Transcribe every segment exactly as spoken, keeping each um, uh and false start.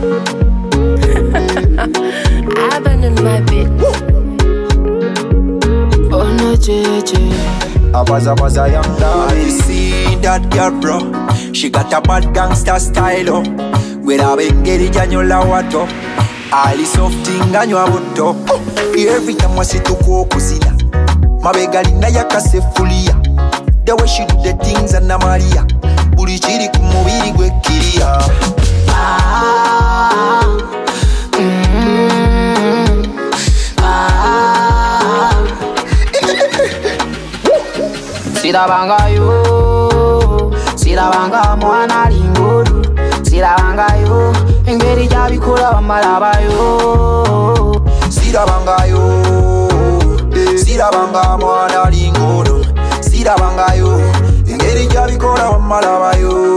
I abandoned my bed. Oh no, J J. I was a was a young dog. Have you seen that girl, bro? She got a bad gangster style, oh. With a bengeri janyola wato. Ali softing anywa buto. Every time I see to go kusina. Mabegali na yakase fulia. The way she do the things and na Maria. Buri chiri kumubiri gwe kiria. Ah, mm, ah. Sirabanga yo, sirabanga mwana linguru. Sirabanga yo, engeri jabikula bamalaba yo. Sirabanga yo, sirabanga mwana linguru. Sirabanga yo, engeri jabikula bamalaba yo.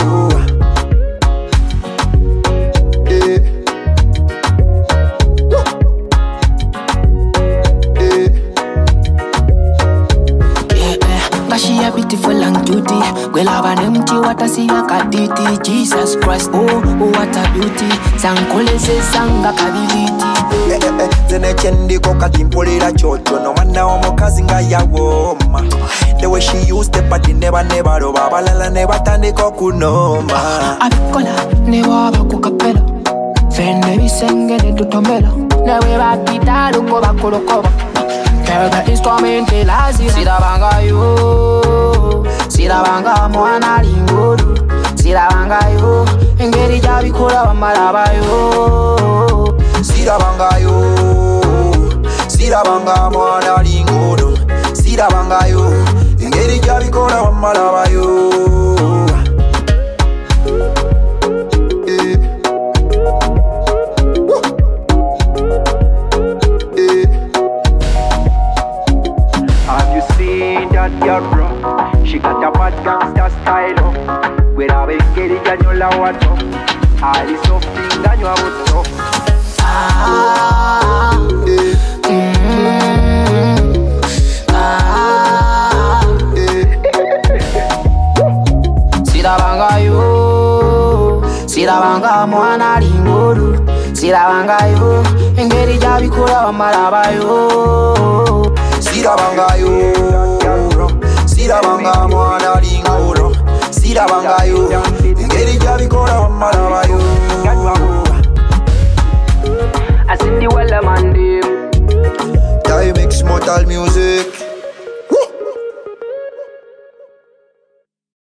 She a beautiful and cutie. Well, have an empty water, see a kaditi. Jesus Christ, oh, oh, what a beauty. Sankole se sanga kability. Eh eh eh, zene chendi koka timpolera chocho. No mana omo kazinga ya woma. The way she used the party never never do babalala never tande kokunoma. Abikola never abakukapela. Fende bisengele tutomela. Newe bakita luko bakolokoba. Girl, the instrument is lazy. Sirabanga yo, sirabanga mwana linguru. Sirabanga yo, engeri jabikula bamalaba yo. Sirabanga yo, sirabanga mwana linguru. Sirabanga yo, engeri jabikula bamalaba yo. That girl, bro, she got a bad gangster style, oh. With a bengeri janyola wato. Ali softing anywa buto. Ah, mm, ah. Sirabanga yo, sirabanga mwana linguru. Sirabanga yo, engeri jabikula bamalaba yo. Sirabanga yo, sirabanga mwana linguru. Sirabanga yo, engeri jabikula bamalaba yo. I see the well man. Time mix mortal music.